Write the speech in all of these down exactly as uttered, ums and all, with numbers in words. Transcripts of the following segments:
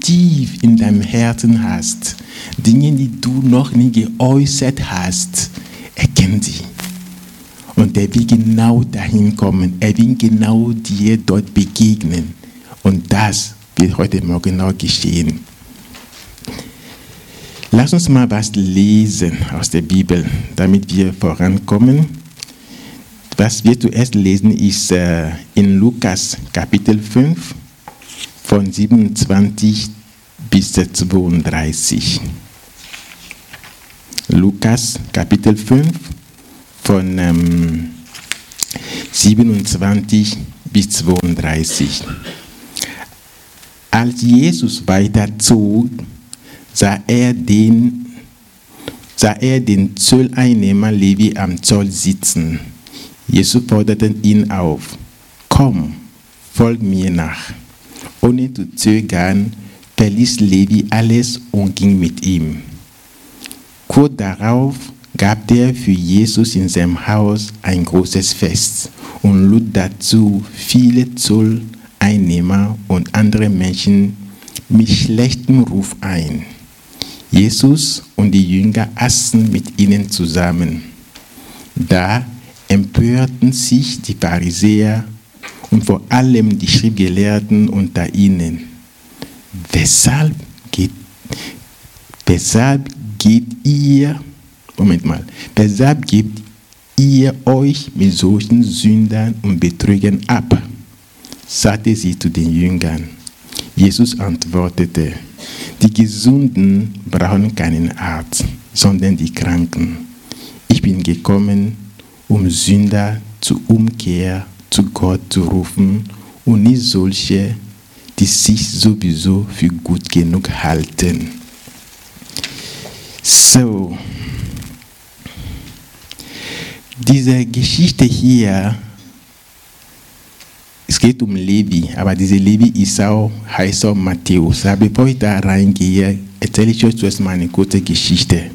tief in deinem Herzen hast, Dinge, die du noch nie geäußert hast, erkenn sie. Und er will genau dahin kommen. Er will genau dir dort begegnen. Und das wird heute Morgen noch geschehen. Lass uns mal was lesen aus der Bibel, damit wir vorankommen. Was wir zuerst lesen, ist äh, in Lukas Kapitel fünf von siebenundzwanzig bis zweiunddreißig. Lukas Kapitel fünf von ähm, siebenundzwanzig bis zweiunddreißig. Als Jesus weiterzog, sah er den, sah er den Zolleinnehmer Levi am Zoll sitzen. Jesus forderte ihn auf: Komm, folg mir nach. Ohne zu zögern, verließ Levi alles und ging mit ihm. Kurz darauf gab er für Jesus in seinem Haus ein großes Fest und lud dazu viele Zolleinnehmer und andere Menschen mit schlechtem Ruf ein. Jesus und die Jünger aßen mit ihnen zusammen. Da empörten sich die Pharisäer und vor allem die Schriftgelehrten unter ihnen. Weshalb geht, weshalb geht ihr, Moment mal, weshalb gebt ihr euch mit solchen Sündern und Betrügern ab? Sagte sie zu den Jüngern. Jesus antwortete: Die Gesunden brauchen keinen Arzt, sondern die Kranken. Ich bin gekommen, um Sünder zur Umkehr zu Gott zu rufen und nicht solche, die sich sowieso für gut genug halten. So, diese Geschichte hier, es geht um Levi, aber dieser Levi ist auch, heißt auch Matthäus. Aber bevor ich da reingehe, erzähle ich euch zuerst mal eine kurze Geschichte.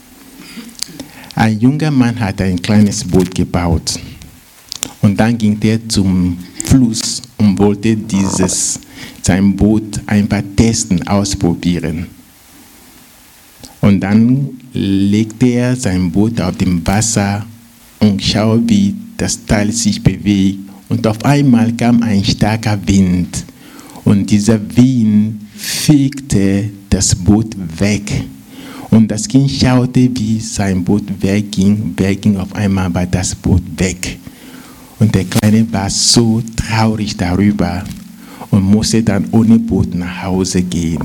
Ein junger Mann hat ein kleines Boot gebaut und dann ging er zum Fluss und wollte dieses, sein Boot einfach testen, ausprobieren. Und dann legte er sein Boot auf dem Wasser und schaute, wie das Teil sich bewegt. Und auf einmal kam ein starker Wind und dieser Wind fegte das Boot weg. Und das Kind schaute, wie sein Boot wegging, wegging auf einmal war das Boot weg. Und der Kleine war so traurig darüber und musste dann ohne Boot nach Hause gehen.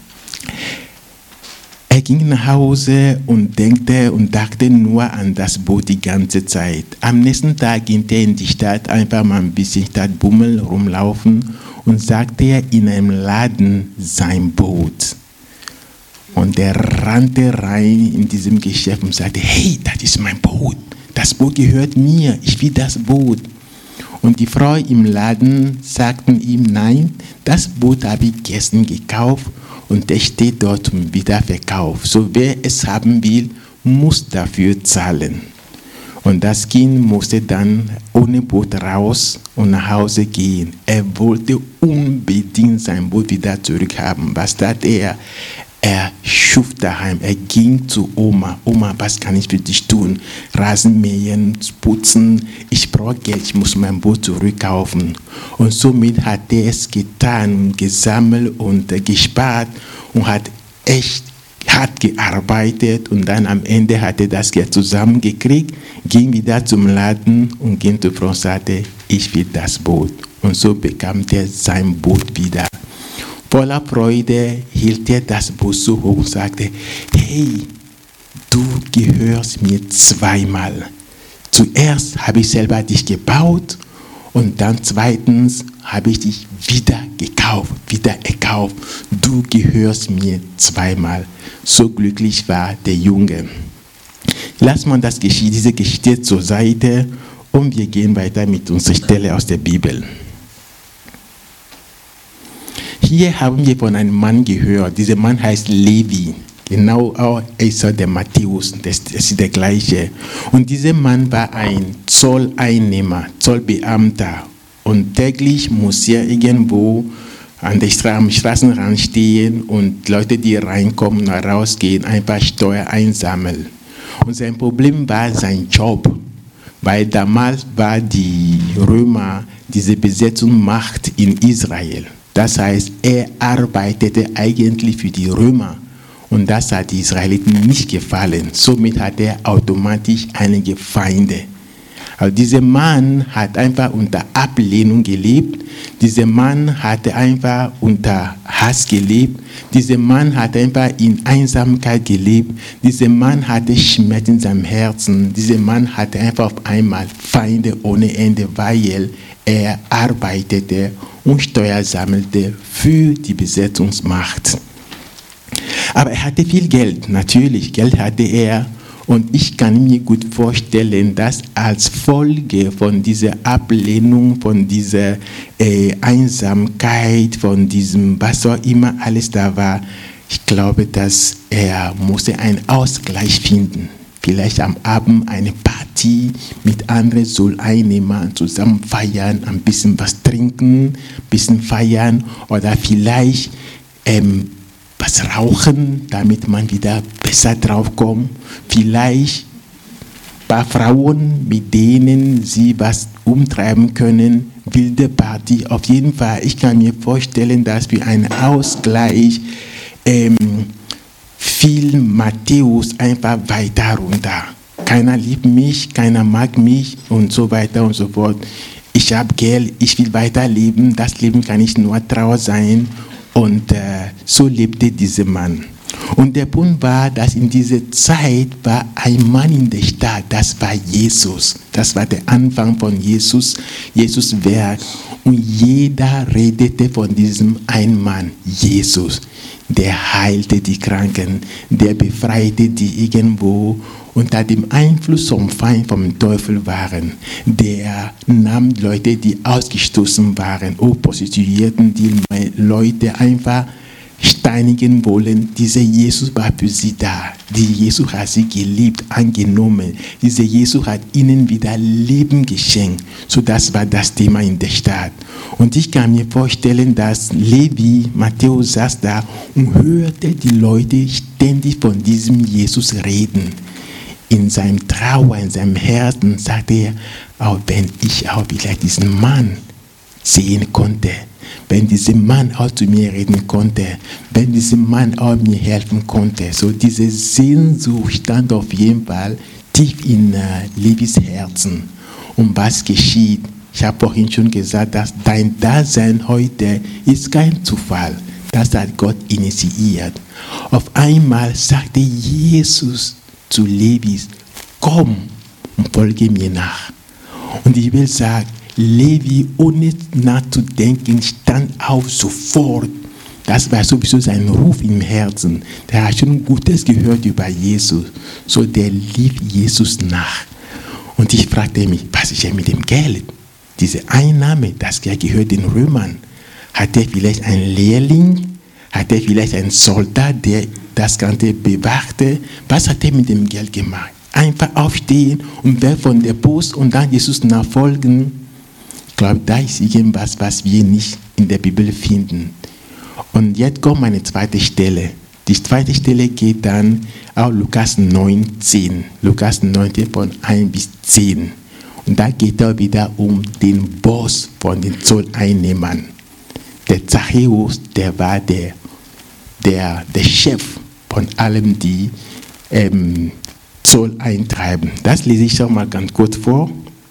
Er ging nach Hause und denkte und dachte nur an das Boot die ganze Zeit. Am nächsten Tag ging er in die Stadt, einfach mal ein bisschen Stadtbummel rumlaufen und sagte er in einem Laden sein Boot. Und er rannte rein in diesem Geschäft und sagte: Hey, das ist mein Boot. Das Boot gehört mir. Ich will das Boot. Und die Frau im Laden sagten ihm: Nein, das Boot habe ich gestern gekauft und es steht dort zum Wiederverkauf. So wer es haben will, muss dafür zahlen. Und das Kind musste dann ohne Boot raus und nach Hause gehen. Er wollte unbedingt sein Boot wieder zurückhaben. Was tat er? Er schuf daheim, er ging zu Oma. Oma, was kann ich für dich tun? Rasenmähen, putzen, ich brauche Geld, ich muss mein Boot zurückkaufen. Und somit hat er es getan, gesammelt und gespart und hat echt hart gearbeitet. Und dann am Ende hat er das Geld zusammengekriegt, ging wieder zum Laden und ging zur Frau und sagte: Ich will das Boot. Und so bekam er sein Boot wieder. Voller Freude hielt er das Boot so hoch und sagte: Hey, du gehörst mir zweimal. Zuerst habe ich selber dich gebaut und dann zweitens habe ich dich wieder gekauft, wieder erkauft. Du gehörst mir zweimal. So glücklich war der Junge. Lass mal das, diese Geschichte zur Seite und wir gehen weiter mit unserer Stelle aus der Bibel. Hier haben wir von einem Mann gehört. Dieser Mann heißt Levi. Genau auch ist der Matthäus. Das ist der gleiche. Und dieser Mann war ein Zolleinnehmer, Zollbeamter. Und täglich muss er irgendwo an der Stra- am Straßenrand stehen und Leute, die reinkommen und rausgehen, einfach Steuer einsammeln. Und sein Problem war sein Job, weil damals war die Römer diese Besetzungsmacht in Israel. Das heißt, er arbeitete eigentlich für die Römer und das hat die Israeliten nicht gefallen. Somit hat er automatisch einige Feinde. Also dieser Mann hat einfach unter Ablehnung gelebt. Dieser Mann hatte einfach unter Hass gelebt. Dieser Mann hat einfach in Einsamkeit gelebt. Dieser Mann hatte Schmerz in seinem Herzen. Dieser Mann hatte einfach auf einmal Feinde ohne Ende, weil er arbeitete und Steuer sammelte für die Besetzungsmacht. Aber er hatte viel Geld, natürlich, Geld hatte er. Und ich kann mir gut vorstellen, dass als Folge von dieser Ablehnung, von dieser äh, Einsamkeit, von diesem, was auch immer alles da war, ich glaube, dass er musste einen Ausgleich finden. Vielleicht am Abend eine Party mit anderen Zolleinnehmern zusammen feiern, ein bisschen was trinken, ein bisschen feiern oder vielleicht ähm, was rauchen, damit man wieder besser draufkommt. Vielleicht ein paar Frauen, mit denen sie was umtreiben können, wilde Party. Auf jeden Fall, ich kann mir vorstellen, dass für einen Ausgleich ähm, fiel Matthäus einfach weiter runter. Keiner liebt mich, keiner mag mich und so weiter und so fort. Ich habe Geld, ich will weiterleben, das Leben kann nicht nur trauer sein. Und äh, so lebte dieser Mann. Und der Punkt war, dass in dieser Zeit war ein Mann in der Stadt, das war Jesus. Das war der Anfang von Jesus, Jesus Werk. Und jeder redete von diesem einen Mann, Jesus. Der heilte die Kranken, der befreite die irgendwo unter dem Einfluss vom Feind, vom Teufel waren. Der nahm Leute, die ausgestoßen waren, auch Prostituierten, die Leute einfach steinigen wollen. Dieser Jesus war für sie da. Dieser Jesus hat sie geliebt, angenommen. Dieser Jesus hat ihnen wieder Leben geschenkt. So, das war das Thema in der Stadt. Und ich kann mir vorstellen, dass Levi, Matthäus saß da und hörte die Leute ständig von diesem Jesus reden. In seinem Trauer, in seinem Herzen sagte er, auch wenn ich auch vielleicht diesen Mann sehen konnte, wenn dieser Mann auch zu mir reden konnte, wenn dieser Mann auch mir helfen konnte. So diese Sehnsucht stand auf jeden Fall tief in uh, Levis Herzen. Und was geschieht? Ich habe vorhin schon gesagt, dass dein Dasein heute ist kein Zufall. Das hat Gott initiiert. Auf einmal sagte Jesus zu Levis, komm und folge mir nach. Und ich will sagen, Levi, ohne nachzudenken, stand auf sofort. Das war sowieso sein Ruf im Herzen. Der hat schon Gutes gehört über Jesus. So, der lief Jesus nach. Und ich fragte mich, was ist denn mit dem Geld? Diese Einnahme, das Geld gehört den Römern. Hat er vielleicht einen Lehrling? Hat er vielleicht einen Soldat, der das Ganze bewachte? Was hat er mit dem Geld gemacht? Einfach aufstehen und weg von der Post und dann Jesus nachfolgen. Ich glaube, da ist irgendwas, was wir nicht in der Bibel finden. Und jetzt kommt meine zweite Stelle. Die zweite Stelle geht dann auf Lukas neunzehn. Lukas neunzehn von eins bis zehn. Und da geht es wieder um den Boss von den Zolleinnehmern. Der Zachäus, der war der, der, der Chef von allem, die ähm, Zoll eintreiben. Das lese ich schon mal ganz kurz vor.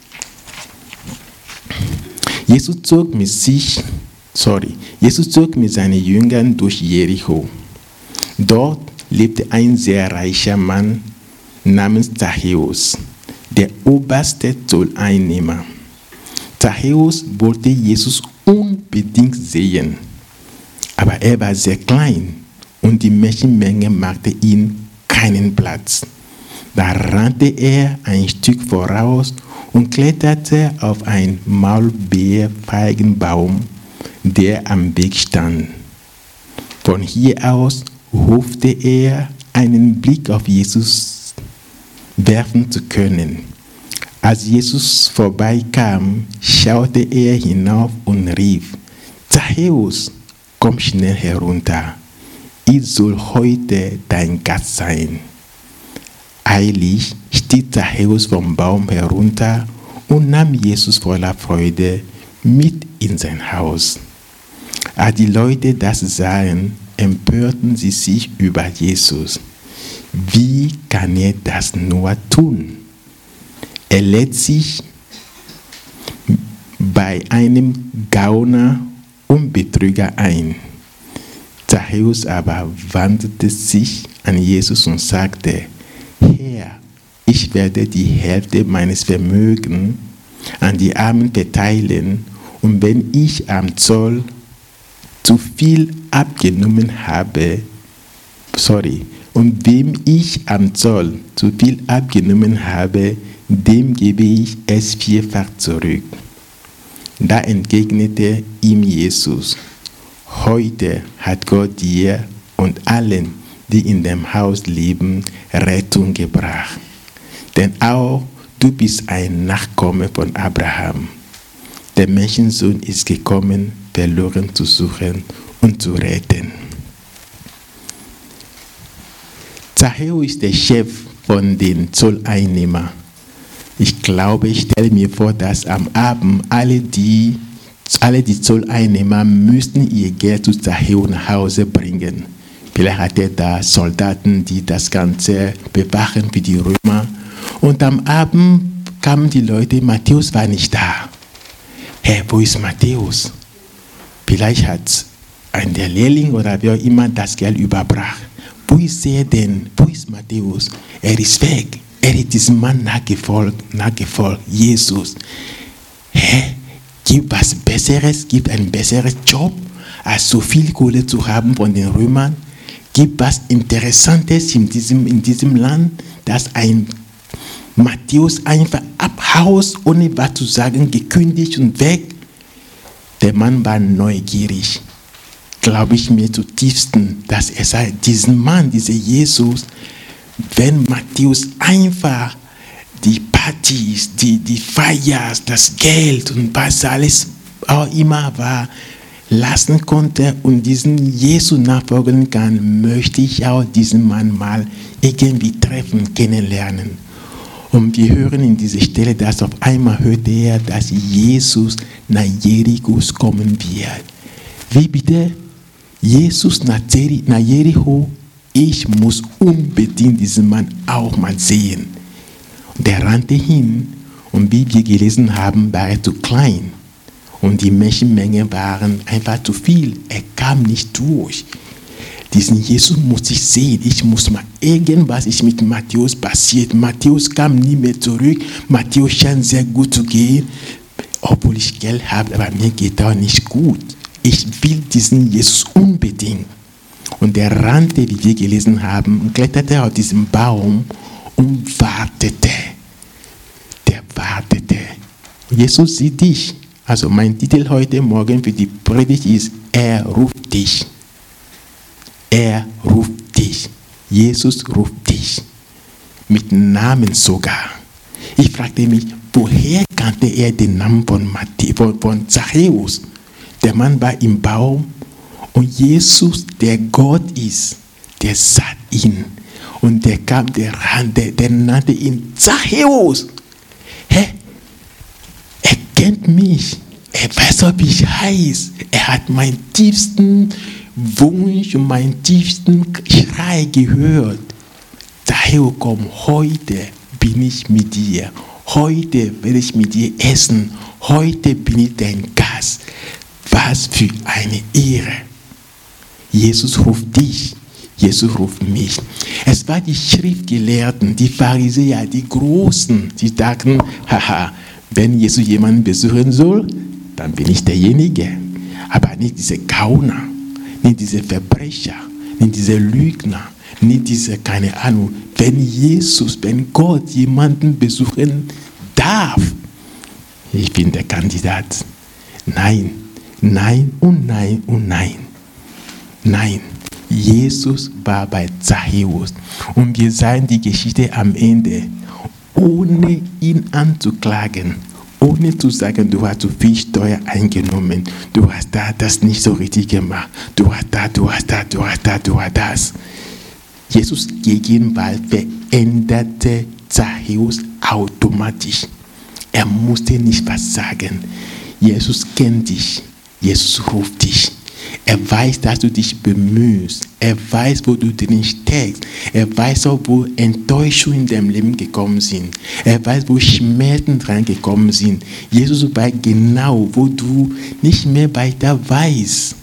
Jesus zog mit sich, sorry, Jesus zog mit seinen Jüngern durch Jericho. Dort lebte ein sehr reicher Mann namens Zachäus, der oberste Zolleinnehmer. Zachäus wollte Jesus unbedingt sehen, aber er war sehr klein und die Menschenmenge machte ihm keinen Platz. Da rannte er ein Stück voraus und kletterte auf einen Maulbeerfeigenbaum, der am Weg stand. Von hier aus hoffte er, einen Blick auf Jesus werfen zu können. Als Jesus vorbeikam, schaute er hinauf und rief, Zachäus, komm schnell herunter. Ich soll heute dein Gast sein. Eilig stieg Zachäus vom Baum herunter und nahm Jesus voller Freude mit in sein Haus. Als die Leute das sahen, empörten sie sich über Jesus. Wie kann er das nur tun? Er lädt sich bei einem Gauner und Betrüger ein. Zachäus aber wandte sich an Jesus und sagte: Herr, ich werde die Hälfte meines Vermögens an die Armen verteilen, und wenn ich am Zoll zu viel abgenommen habe, sorry, und wem ich am Zoll zu viel abgenommen habe, dem gebe ich es vierfach zurück. Da entgegnete ihm Jesus: Heute hat Gott dir und allen, die in dem Haus leben, Rettung gebracht. Denn auch du bist ein Nachkomme von Abraham. Der Menschensohn ist gekommen, verloren zu suchen und zu retten. Zachäus ist der Chef von den Zolleinnehmern. Ich glaube, ich stelle mir vor, dass am Abend alle die, alle die Zolleinnehmer müssten ihr Geld zu Zachäus nach Hause bringen. Vielleicht hat er da Soldaten, die das Ganze bewachen für die Römer. Und am Abend kamen die Leute, Matthäus war nicht da. Hey, wo ist Matthäus? Vielleicht hat ein der Lehrling oder wer auch immer das Geld überbracht. Wo ist er denn? Wo ist Matthäus? Er ist weg. Er ist diesem Mann nachgefolgt, nachgefolgt, Jesus. Hä? Gibt was Besseres? Gibt ein besseres Job, als so viel Kohle zu haben von den Römern? Gibt was Interessantes in diesem, in diesem Land, dass ein Matthäus einfach abhaust, ohne was zu sagen, gekündigt und weg? Der Mann war neugierig. Glaube ich mir zutiefst, dass er sagt, diesen Mann, dieser Jesus, wenn Matthäus einfach die Partys, die, die Feiers, das Geld und was alles auch immer war, lassen konnte und diesen Jesus nachfolgen kann, möchte ich auch diesen Mann mal irgendwie treffen, kennenlernen. Und wir hören in dieser Stelle, dass auf einmal hörte er, dass Jesus nach Jericho kommen wird. Wie bitte? Jesus nach Jericho? Ich muss unbedingt diesen Mann auch mal sehen. Und er rannte hin und wie wir gelesen haben, war er zu klein. Und die Menschenmenge waren einfach zu viel. Er kam nicht durch. Diesen Jesus muss ich sehen. Ich muss mal irgendwas ist mit Matthäus passiert. Matthäus kam nie mehr zurück. Matthäus scheint sehr gut zu gehen. Obwohl ich Geld habe, aber mir geht auch nicht gut. Ich will diesen Jesus unbedingt. Und er rannte, wie wir gelesen haben, und kletterte auf diesen Baum und wartete. Der wartete. Jesus sieht dich. Also mein Titel heute Morgen für die Predigt ist: Er ruft dich. Er ruft dich. Jesus ruft dich. Mit Namen sogar. Ich fragte mich, woher kannte er den Namen von, Matthäus, von, von Zachäus? Der Mann war im Baum und Jesus, der Gott ist, der sah ihn. Und der kam, der, der, der nannte ihn Zachäus. Hä? Er kennt mich. Er weiß, wie ich heiße. Er hat meinen tiefsten Wunsch und meinen tiefsten Schrei gehört. Zachäus, komm, heute bin ich mit dir. Heute werde ich mit dir essen. Heute bin ich dein Gast. Was für eine Ehre. Jesus ruft dich. Jesus ruft mich. Es war die Schriftgelehrten, die Pharisäer, die Großen, die dachten, haha, wenn Jesus jemanden besuchen soll, dann bin ich derjenige. Aber nicht diese Gauner, nicht diese Verbrecher, nicht diese Lügner, nicht diese, keine Ahnung. Wenn Jesus, wenn Gott jemanden besuchen darf, ich bin der Kandidat. Nein, nein und nein und nein. Nein. Jesus war bei Zachäus und wir sahen die Geschichte am Ende, ohne ihn anzuklagen, ohne zu sagen, du hast zu viel Steuer eingenommen, du hast da das nicht so richtig gemacht, du hast da, du hast da, du hast da, du hast das. Jesus Gegenwart veränderte Zachäus automatisch. Er musste nicht was sagen. Jesus kennt dich. Jesus ruft dich. Er weiß, dass du dich bemühst. Er weiß, wo du drin steckst. Er weiß auch, wo Enttäuschungen in deinem Leben gekommen sind. Er weiß, wo Schmerzen dran gekommen sind. Jesus weiß genau, wo du nicht mehr weiter weißt.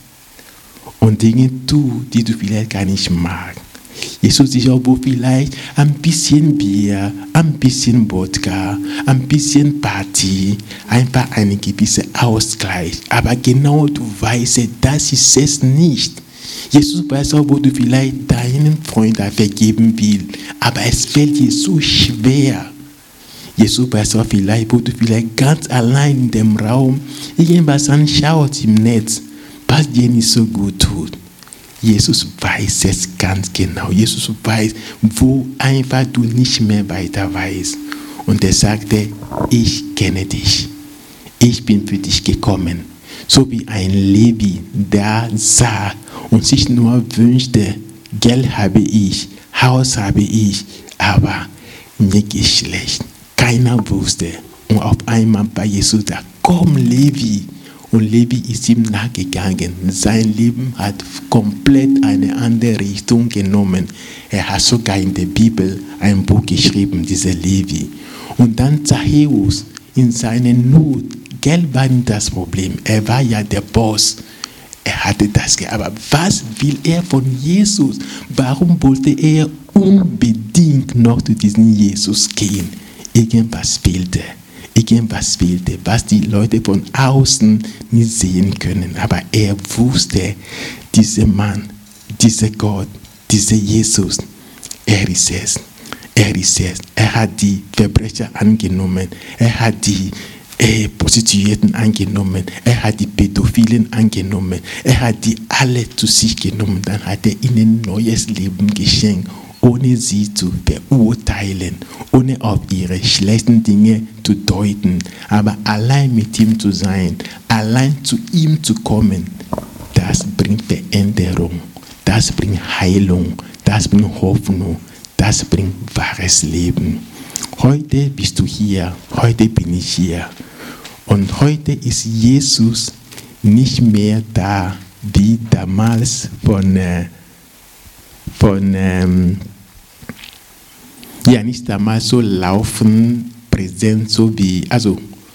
Und Dinge tust, die du vielleicht gar nicht magst. Jesus ist auch, wo vielleicht ein bisschen Bier, ein bisschen Wodka, ein bisschen Party, einfach ein gewisser Ausgleich. Aber genau du weißt, das ist es nicht. Jesus weiß auch, wo du vielleicht deinen Freund vergeben willst, aber es fällt dir so schwer. Jesus weiß auch vielleicht, wo du vielleicht ganz allein in dem Raum irgendwas anschaust im Netz, was dir nicht so gut tut. Jesus weiß es ganz genau. Jesus weiß, wo einfach du nicht mehr weiter weißt. Und er sagte, ich kenne dich. Ich bin für dich gekommen. So wie ein Levi, der sah und sich nur wünschte, Geld habe ich, Haus habe ich, aber mir geht schlecht. Keiner wusste. Und auf einmal bei Jesus da, komm Levi. Und Levi ist ihm nachgegangen. Sein Leben hat komplett eine andere Richtung genommen. Er hat sogar in der Bibel ein Buch geschrieben, dieser Levi. Und dann Zachäus in seiner Not. Geld war nicht das Problem. Er war ja der Boss. Er hatte das. Aber was will er von Jesus? Warum wollte er unbedingt noch zu diesem Jesus gehen? Irgendwas fehlte. Irgendwas fehlte, was die Leute von außen nicht sehen können. Aber er wusste, dieser Mann, dieser Gott, dieser Jesus, er ist es. Er ist es. Er hat die Verbrecher angenommen. Er hat die äh, Prostituierten angenommen. Er hat die Pädophilen angenommen. Er hat die alle zu sich genommen. Dann hat er ihnen ein neues Leben geschenkt, ohne sie zu verurteilen, ohne auf ihre schlechten Dinge zu deuten, aber allein mit ihm zu sein, allein zu ihm zu kommen, das bringt Veränderung, das bringt Heilung, das bringt Hoffnung, das bringt wahres Leben. Heute bist du hier, heute bin ich hier und heute ist Jesus nicht mehr da, wie damals von äh, von, ähm, ja, nicht damals so laufen, präsent, so wie, also,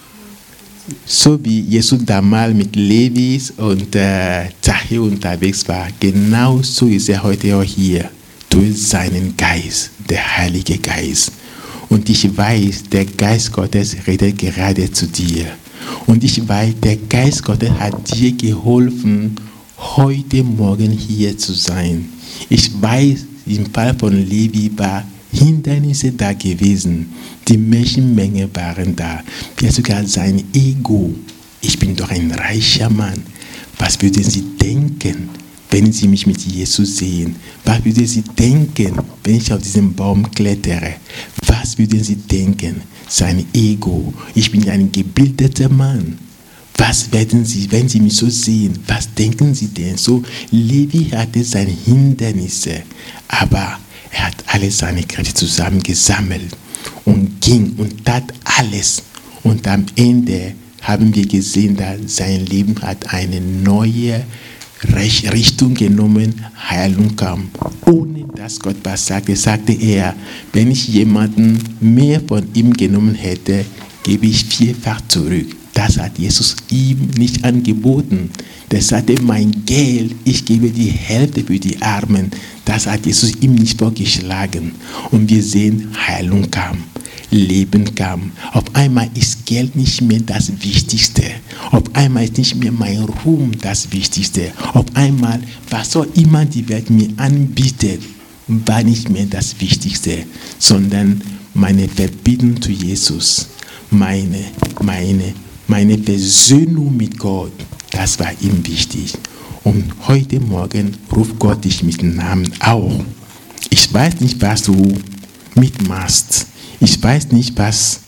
so wie Jesus damals mit Levis und äh, Zachäus unterwegs war, genau so ist er heute auch hier, durch seinen Geist, der Heilige Geist. Und ich weiß, der Geist Gottes redet gerade zu dir. Und ich weiß, der Geist Gottes hat dir geholfen, heute Morgen hier zu sein. Ich weiß, im Fall von Levi war Hindernisse da gewesen. Die Menschenmenge waren da. Vielleicht sogar sein Ego. Ich bin doch ein reicher Mann. Was würden sie denken, wenn sie mich mit Jesus sehen? Was würden sie denken, wenn ich auf diesen Baum klettere? Was würden sie denken? Sein Ego. Ich bin ein gebildeter Mann. Was werden sie, wenn sie mich so sehen? Was denken sie denn? So, Levi hatte seine Hindernisse, aber er hat alle seine Kräfte zusammengesammelt und ging und tat alles. Und am Ende haben wir gesehen, dass sein Leben hat eine neue Richtung genommen, Heilung kam. Ohne dass Gott was sagte, sagte er, wenn ich jemanden mehr von ihm genommen hätte, gebe ich vierfach zurück. Das hat Jesus ihm nicht angeboten. Der sagte, mein Geld, ich gebe die Hälfte für die Armen. Das hat Jesus ihm nicht vorgeschlagen. Und wir sehen, Heilung kam, Leben kam. Auf einmal ist Geld nicht mehr das Wichtigste. Auf einmal ist nicht mehr mein Ruhm das Wichtigste. Auf einmal, was auch immer die Welt mir anbietet, war nicht mehr das Wichtigste, sondern meine Verbindung zu Jesus, meine, meine Meine Versöhnung mit Gott, das war ihm wichtig. Und heute Morgen ruft Gott dich mit dem Namen auch. Ich weiß nicht, was du mitmachst. Ich weiß nicht, was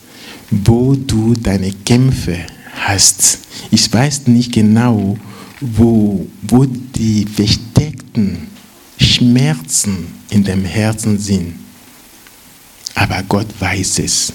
wo du deine Kämpfe hast. Ich weiß nicht genau, wo, wo die versteckten Schmerzen in dem Herzen sind. Aber Gott weiß es.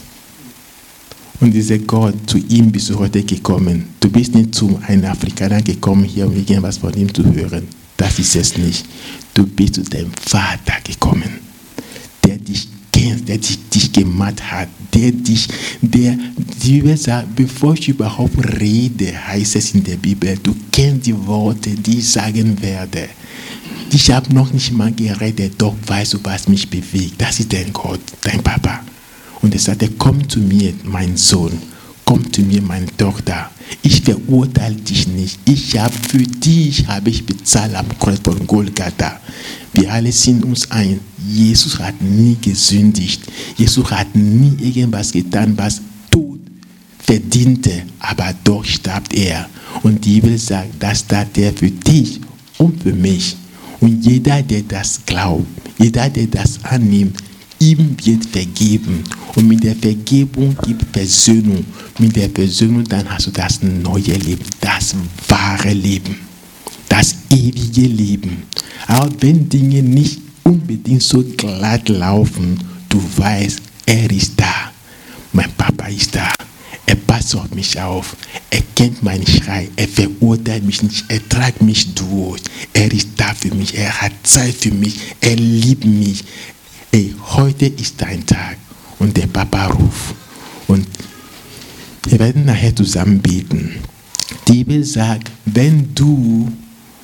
Und dieser Gott, zu ihm bist du heute gekommen. Du bist nicht zu einem Afrikaner gekommen, hier um irgendwas von ihm zu hören. Das ist es nicht. Du bist zu deinem Vater gekommen, der dich kennt, der dich, dich gemacht hat, der dich, der, die Bibel sagt, bevor ich überhaupt rede, heißt es in der Bibel, du kennst die Worte, die ich sagen werde. Ich habe noch nicht mal geredet, doch weißt du, was mich bewegt. Das ist dein Gott, dein Papa. Und er sagte, komm zu mir, mein Sohn, komm zu mir, meine Tochter. Ich verurteile dich nicht. Ich habe für dich habe ich bezahlt am Kreuz von Golgatha. Wir alle sind uns ein. Jesus hat nie gesündigt. Jesus hat nie irgendwas getan, was Tod verdiente, aber doch starb er. Und die Bibel sagt, das tat er für dich und für mich. Und jeder, der das glaubt, jeder, der das annimmt, ihm wird vergeben. Und mit der Vergebung gibt Versöhnung. Mit der Versöhnung dann hast du das neue Leben, das wahre Leben, das ewige Leben. Auch wenn Dinge nicht unbedingt so glatt laufen, du weißt, er ist da. Mein Papa ist da. Er passt auf mich auf. Er kennt meinen Schrei. Er verurteilt mich nicht. Er trägt mich durch. Er ist da für mich. Er hat Zeit für mich. Er liebt mich. Ey, heute ist dein Tag. Und der Papa ruft. Und wir werden nachher zusammen beten. Die Bibel sagt, wenn du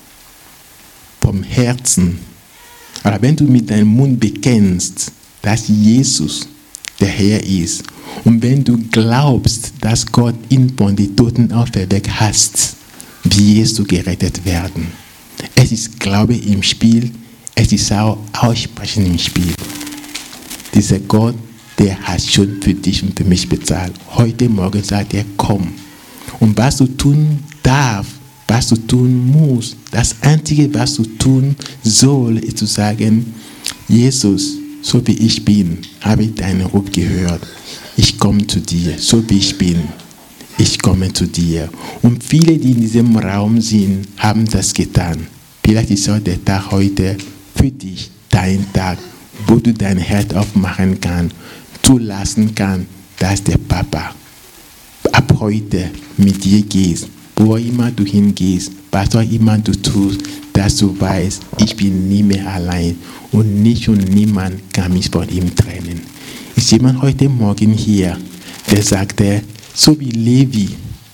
vom Herzen, oder wenn du mit deinem Mund bekennst, dass Jesus der Herr ist, und wenn du glaubst, dass Gott ihn von den Toten auferweckt hat, wirst du gerettet werden. Es ist Glaube im Spiel, es ist auch Aussprechen im Spiel. Dieser Gott, der hat schon für dich und für mich bezahlt. Heute Morgen sagt er, komm. Und was du tun darfst, was du tun musst, das Einzige, was du tun soll, ist zu sagen, Jesus, so wie ich bin, habe ich deinen Ruf gehört. Ich komme zu dir, so wie ich bin. Ich komme zu dir. Und viele, die in diesem Raum sind, haben das getan. Vielleicht ist auch der Tag heute für dich, dein Tag, wo du dein Herz aufmachen kannst, zulassen kannst, dass der Papa ab heute mit dir geht. Wo immer du hingehst, was auch immer du tust, dass du weißt, ich bin nie mehr allein und nicht und niemand kann mich von ihm trennen. Ist jemand heute Morgen hier, der sagte, so wie Levi,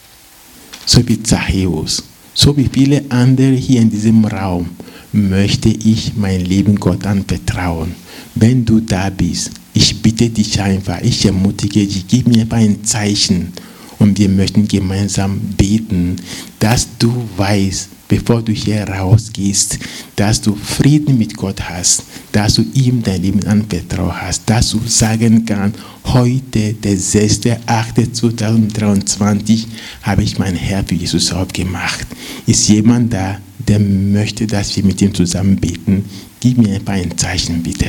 so wie Zachäus, so wie viele andere hier in diesem Raum, möchte ich mein Leben Gott anvertrauen. Wenn du da bist, ich bitte dich einfach, ich ermutige dich, gib mir einfach ein Zeichen. Und wir möchten gemeinsam beten, dass du weißt, bevor du hier rausgehst, dass du Frieden mit Gott hast, dass du ihm dein Leben anvertraut hast, dass du sagen kannst, heute, der sechster achter zweitausenddreiundzwanzig, habe ich mein Herz für Jesus aufgemacht. Ist jemand da, der möchte, dass wir mit ihm zusammen beten? Gib mir einfach ein Zeichen, bitte.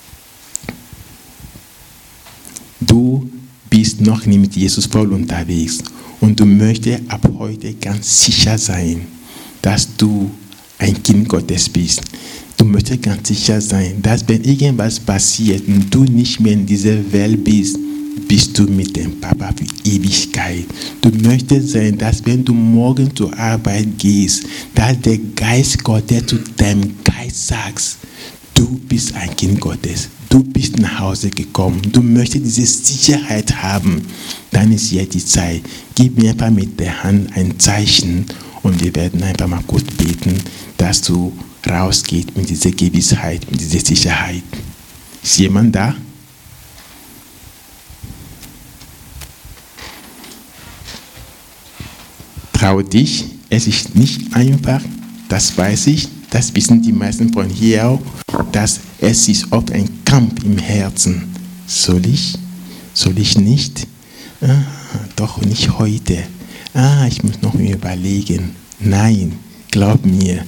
Du bist noch nicht mit Jesus voll unterwegs und du möchtest ab heute ganz sicher sein, dass du ein Kind Gottes bist. Du möchtest ganz sicher sein, dass wenn irgendwas passiert und du nicht mehr in dieser Welt bist, bist du mit dem Papa für Ewigkeit. Du möchtest sein, dass wenn du morgen zur Arbeit gehst, dass der Geist Gottes zu deinem Geist sagt, du bist ein Kind Gottes. Du bist nach Hause gekommen. Du möchtest diese Sicherheit haben. Dann ist jetzt die Zeit. Gib mir einfach mit der Hand ein Zeichen und wir werden einfach mal kurz beten, dass du rausgehst mit dieser Gewissheit, mit dieser Sicherheit. Ist jemand da? Trau dich. Es ist nicht einfach. Das weiß ich. Das wissen die meisten von hier auch, dass es ist oft ein Kampf im Herzen. Soll ich? Soll ich nicht? Ah, doch nicht heute. Ah, ich muss noch mir überlegen. Nein, glaub mir,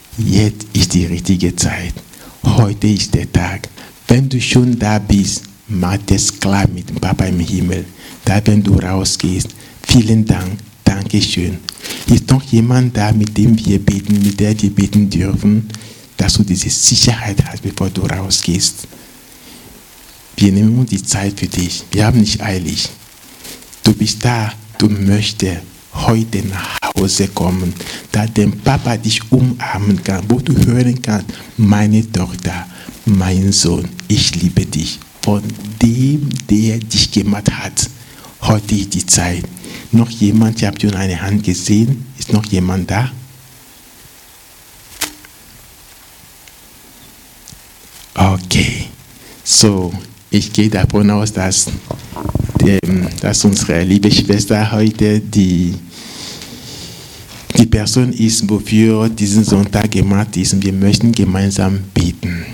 jetzt ist die richtige Zeit. Heute ist der Tag. Wenn du schon da bist, mach das klar mit dem Papa im Himmel. Da, wenn du rausgehst, vielen Dank, Dankeschön. Ist noch jemand da, mit dem wir beten, mit der wir beten dürfen, dass du diese Sicherheit hast, bevor du rausgehst? Wir nehmen uns die Zeit für dich. Wir haben nicht eilig. Du bist da, du möchtest heute nach Hause kommen, da der Papa dich umarmen kann, wo du hören kannst, meine Tochter, mein Sohn, ich liebe dich. Von dem, der dich gemacht hat, heute ist die Zeit. Noch jemand? Ich habe schon eine Hand gesehen. Ist noch jemand da? Okay. So, ich gehe davon aus, dass, dass unsere liebe Schwester heute die, die Person ist, wofür diesen Sonntag gemacht ist. Und wir möchten gemeinsam beten.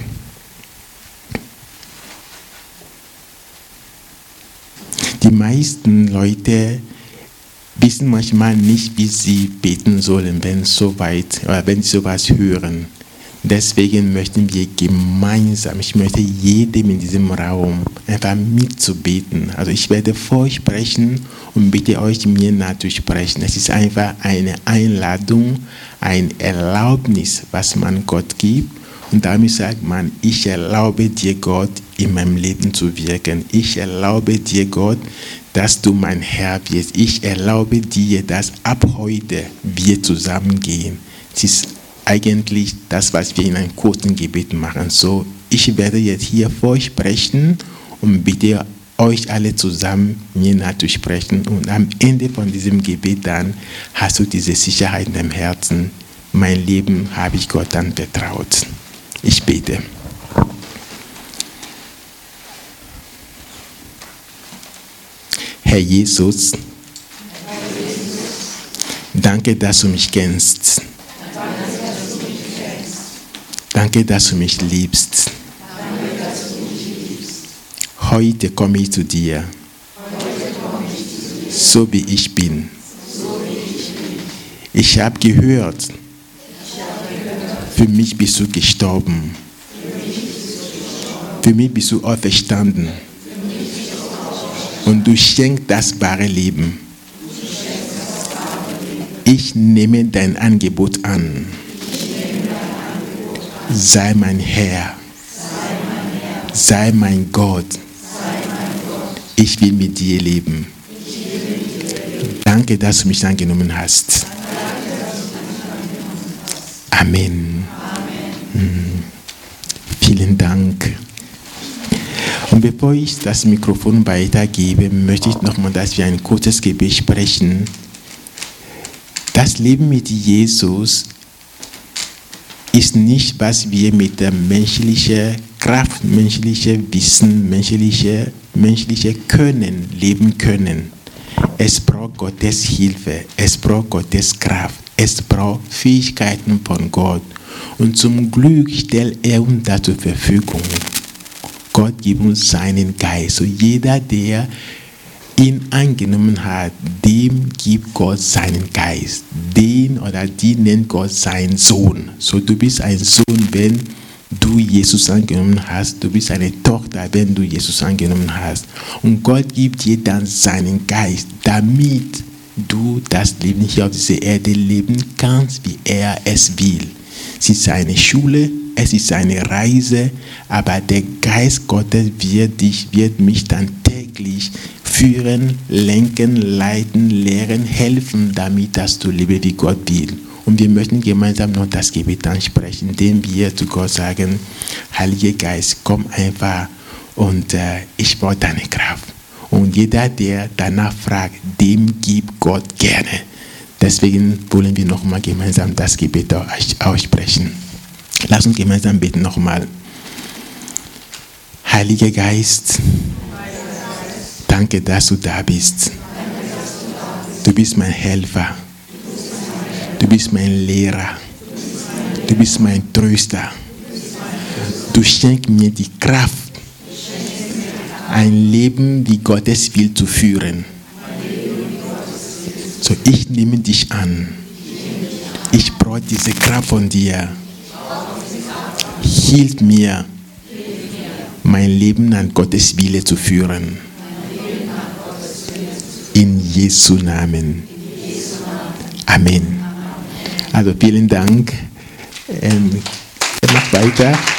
Die meisten Leute wissen manchmal nicht, wie sie beten sollen, wenn so weit, oder wenn sie sowas hören. Deswegen möchten wir gemeinsam, ich möchte jedem in diesem Raum einfach mitzubeten. Also ich werde vorsprechen und bitte euch, mir nachzusprechen. Es ist einfach eine Einladung, ein Erlaubnis, was man Gott gibt. Und damit sagt man, ich erlaube dir, Gott, in meinem Leben zu wirken. Ich erlaube dir, Gott, dass du mein Herr wirst. Ich erlaube dir, dass ab heute wir zusammengehen. Es ist eigentlich das, was wir in einem kurzen Gebet machen. So, ich werde jetzt hier vorsprechen und bitte euch alle zusammen mir nachzusprechen. Und am Ende von diesem Gebet dann hast du diese Sicherheit in deinem Herzen. Mein Leben habe ich Gott anvertraut. Ich bete. Herr Jesus, danke, dass du mich kennst. Danke, dass du mich liebst. Heute komme ich zu dir, so wie ich bin. Ich habe gehört, für mich bist du gestorben. Für mich bist du auferstanden. Und du schenkst das wahre Leben. Ich nehme dein Angebot an. Sei mein Herr. Sei mein Gott. Ich will mit dir leben. Danke, dass du mich angenommen hast. Amen. Amen. Vielen Dank. Und bevor ich das Mikrofon weitergebe, möchte ich nochmal, dass wir ein kurzes Gebet sprechen. Das Leben mit Jesus ist nicht, was wir mit der menschlichen Kraft, menschlichen Wissen, menschlichen menschliche Können leben können. Es braucht Gottes Hilfe, es braucht Gottes Kraft, es braucht Fähigkeiten von Gott. Und zum Glück stellt er uns da zur Verfügung. Gott gibt uns seinen Geist. So jeder, der ihn angenommen hat, dem gibt Gott seinen Geist. Den oder die nennt Gott seinen Sohn. So du bist ein Sohn, wenn du Jesus angenommen hast. Du bist eine Tochter, wenn du Jesus angenommen hast. Und Gott gibt dir dann seinen Geist, damit du das Leben hier auf dieser Erde leben kannst, wie er es will. Es ist eine Schule, es ist eine Reise, aber der Geist Gottes wird dich, wird mich dann täglich führen, lenken, leiten, lehren, helfen, damit dass du lebst, wie Gott will. Und wir möchten gemeinsam noch das Gebet ansprechen, indem wir zu Gott sagen, Heiliger Geist, komm einfach und äh, ich brauche deine Kraft. Und jeder, der danach fragt, dem gibt Gott gerne. Deswegen wollen wir nochmal gemeinsam das Gebet aussprechen. Lass uns gemeinsam beten nochmal. Heiliger Geist, danke, dass du da bist. Du bist mein Helfer. Du bist mein Lehrer. Du bist mein Tröster. Du schenkst mir die Kraft, ein Leben, wie Gottes will zu führen. So, ich nehme dich an. Ich brauche diese Kraft von dir. Hilf mir, mein Leben an Gottes Wille zu führen. In Jesu Namen. Amen. Also vielen Dank. Ähm, mach weiter.